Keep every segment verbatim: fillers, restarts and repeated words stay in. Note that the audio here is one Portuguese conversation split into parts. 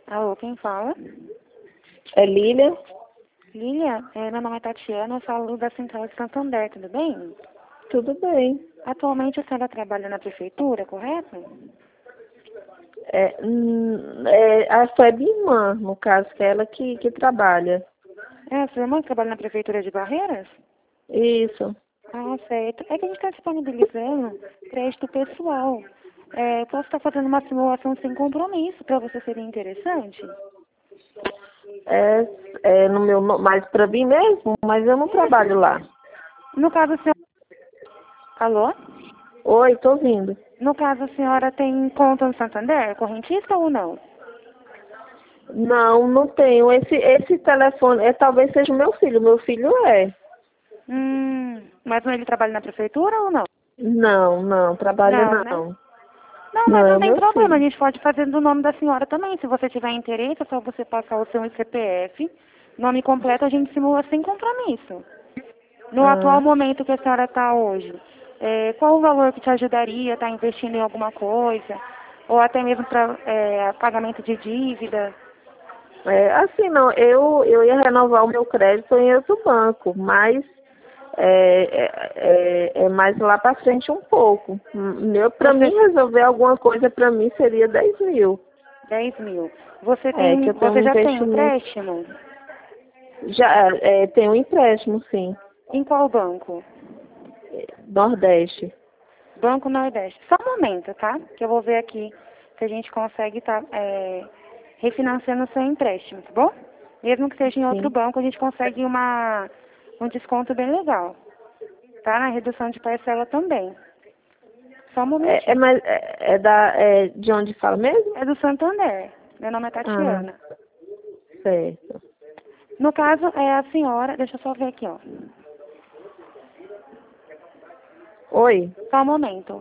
Alô, quem fala? É Lília? Lília, é, meu nome é Tatiana, eu falo da Central de Santander, tudo bem? Tudo bem. Atualmente a senhora trabalha na prefeitura, correto? É, hum, é, a foi a minha irmã, no caso, que é ela que, que trabalha. É, a sua irmã que trabalha na prefeitura de Barreiras? Isso. Ah, certo. É que a gente está disponibilizando crédito pessoal. É, eu posso estar fazendo uma simulação sem compromisso, para você seria interessante? É, é no meu, no- mas para mim mesmo, mas eu não trabalho lá. No caso, a senhora... Alô? Oi, tô ouvindo. No caso, a senhora tem conta no Santander, correntista ou não? Não, não tenho. Esse, esse telefone, é, talvez seja o meu filho. Meu filho é. Hum, mas ele trabalha na prefeitura ou não? Não, não, trabalha Não, né? não. Não, Não, mas é não o tem meu problema. A filho. gente pode fazer do nome da senhora também. Se você tiver interesse, é só você passar o seu C P F. Nome completo a gente simula sem compromisso. No atual Ah, momento que a senhora está hoje, é, qual o valor que te ajudaria a estar investindo em alguma coisa? Ou até mesmo para é, pagamento de dívida? é, assim, não, eu, eu ia renovar o meu crédito em outro banco, mas é, é, é é mais lá para frente um pouco. Meu, para mim Você, resolver alguma coisa para mim seria dez mil. dez mil. Você É, que tem, eu tenho você um já tem investimento. empréstimo? Já é, tem um empréstimo, sim. Em qual banco? Nordeste. Banco Nordeste. Só um momento, tá? Que eu vou ver aqui se a gente consegue estar refinanciando o seu empréstimo, tá bom? Mesmo que seja em outro Sim. banco, a gente consegue uma, um desconto bem legal, tá? Na redução de parcela também. Só um É, é, momentinho. mais, é, é da, é de onde fala mesmo? É do Santander. Meu nome é Ah, Tatiana. certo. No caso, é a senhora... Deixa eu só ver aqui, ó. Oi? Só um momento.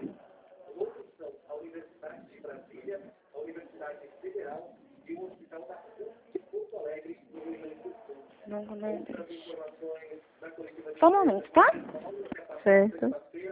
Banco Nordeste. Só um momento, tá? Certo.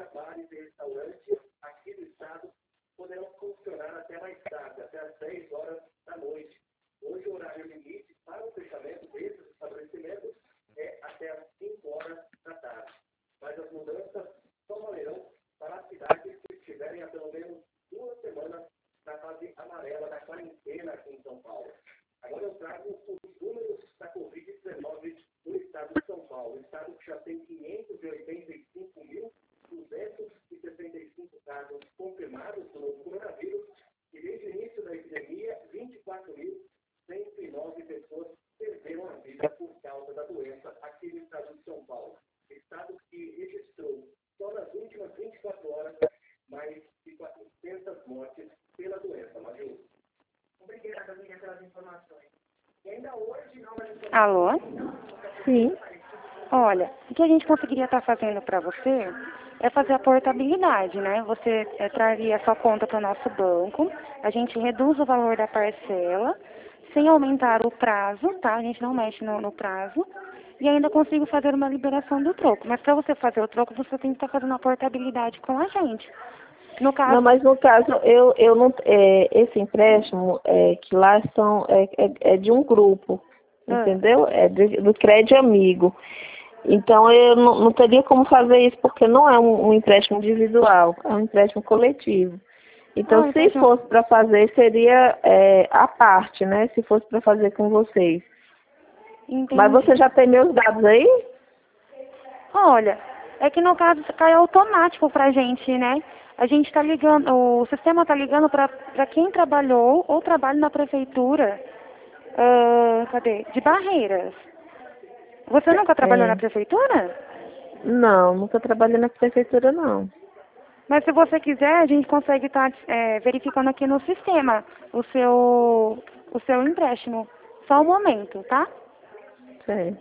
Alô? Sim. Olha, o que a gente conseguiria estar fazendo para você é fazer a portabilidade, né? Você é, traria a sua conta para o nosso banco, a gente reduz o valor da parcela, sem aumentar o prazo, tá? A gente não mexe no, no prazo, e ainda consigo fazer uma liberação do troco. Mas para você fazer o troco, você tem que estar fazendo a portabilidade com a gente. No Não, caso, mas no caso, eu, eu não, é, esse empréstimo é, que lá são, é, é, é de um grupo, ah, entendeu? É de- do crédito amigo. Então eu não, não teria como fazer isso porque não é um, um empréstimo individual, é um empréstimo coletivo. Então ah, se empréstimo, fosse para fazer seria é, à parte, né? Se fosse para fazer com vocês. Mas você entendi. já tem meus dados aí? Olha, é que no caso cai automático pra gente, né? A gente está ligando, o sistema está ligando para quem trabalhou ou trabalha na prefeitura, ah, cadê? De Barreiras. Você nunca trabalhou na É. prefeitura? Não, nunca trabalhei na prefeitura não. Mas se você quiser, a gente consegue estar verificando aqui no sistema o seu, o seu empréstimo. Só um momento, tá? Sei.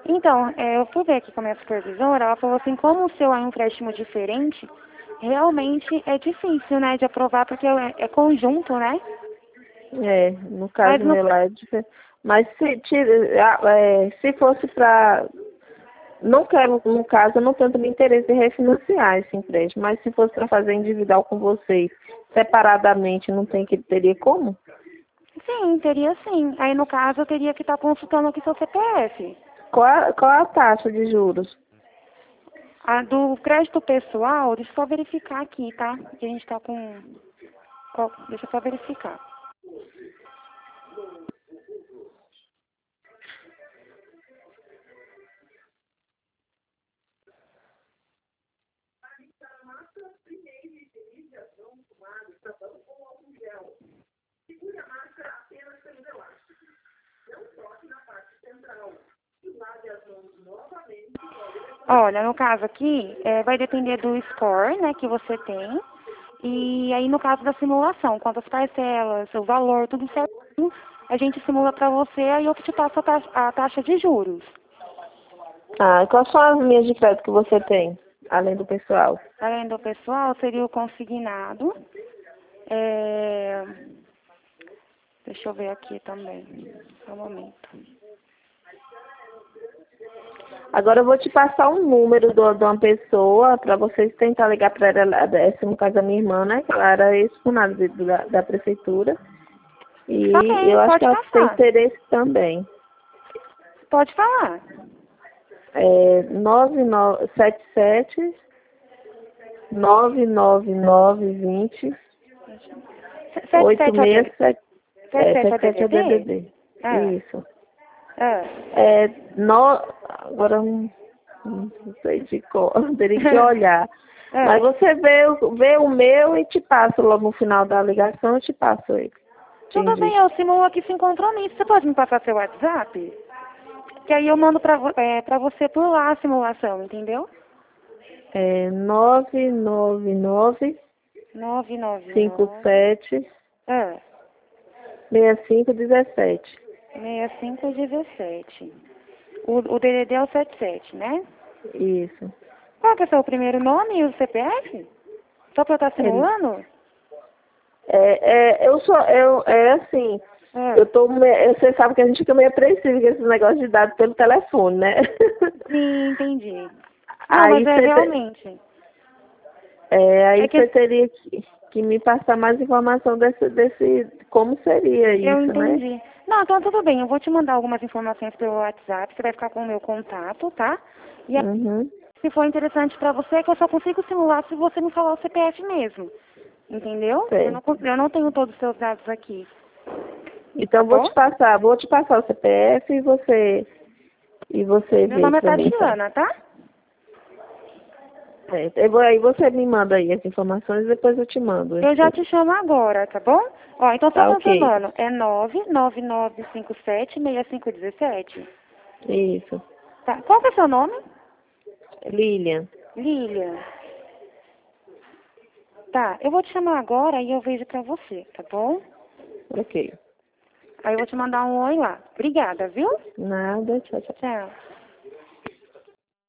Então, é, eu fui ver aqui com a minha supervisora, ela falou assim, como o seu é um empréstimo diferente, realmente é difícil, né, de aprovar, porque é, é conjunto, né? É, no Mas caso no, meu lá é diferente. Mas se, tira- ah, é, se fosse para. Não quero, no caso, eu não tenho também interesse em refinanciar esse empréstimo, mas se fosse para fazer individual com vocês, separadamente, não tem que teria como? sim, teria sim. Aí, no caso, eu teria que estar consultando aqui seu C P F. Qual a, qual a taxa de juros? A do crédito pessoal, deixa eu só verificar aqui, tá? Que a gente tá com... Ó, deixa eu só verificar. Olha, no caso aqui, é, vai depender do score, né, que você tem. E aí, no caso da simulação, quantas parcelas, o valor, tudo certinho, a gente simula para você, aí eu te passo a taxa, a taxa de juros. Ah, quais são as linhas de crédito que você tem, além do pessoal? Além do pessoal, seria o consignado. É, deixa eu ver aqui também, só um momento. Agora eu vou te passar um número do, de uma pessoa para vocês tentar ligar para ela, essa no caso da minha irmã, né? Que ela era ex-funcionária de- da, da prefeitura. Tá E bem, eu acho que pode ela tem passar. interesse também. Pode falar. É nove nove sete sete nove nove nove vinte Sete oito sete é o seis D- sete sete é, sete é o sete sete é o D D D? D D D. Ah, Isso. ah. É, no, agora não, não sei de cor, teria que olhar. Ah. Mas você vê, o- vê o meu e te passo logo no final da ligação, eu te passo ele. Te Tudo bem, indico. eu simulo aqui sem compromisso. Você pode me passar seu WhatsApp? Que aí eu mando pra, vo- é, pra você por lá a simulação, entendeu? É nove nove nove nove nove cinco nove sete ah, seis cinco um sete. seis cinco um sete. O, o D D D é o setenta e sete, né? Isso. Qual que é o seu primeiro nome e o C P F? Só pra eu estar Ele, simulando? é, é, eu sou, eu, é assim, Ah, eu tô, me- você sabe que a gente fica meio apreensivo com esse negócio de dados pelo telefone, né? sim, entendi. Não, mas Aí é você, te- realmente. é, É aí que você teria que, que me passar mais informação desse, desse, como seria eu isso, né? entendi. Não, então tudo bem. Eu vou te mandar algumas informações pelo WhatsApp. Você vai ficar com o meu contato, tá? E aí, Uhum. se for interessante pra você, é que eu só consigo simular se você me falar o C P F mesmo. Entendeu? Eu não, Certo. con- eu não tenho todos os seus dados aqui. Tá Então vou bom? te passar, vou te passar o C P F e você e você Meu vê nome é pra mim, então. Tatiana, tá? Certo. Eu vou, aí você me manda aí as informações e depois eu te mando. Eu já esse- te chamo agora, tá bom? Ó, então só Tá ok. confirmando. É nove nove nove cinco sete seis cinco um sete. Isso. Tá. Qual que é o seu nome? Lilian. Lilian. Tá, eu vou te chamar agora e eu vejo pra você, tá bom? Ok. Aí eu vou te mandar um oi lá. Obrigada, viu? Nada, tchau, tchau. Tchau.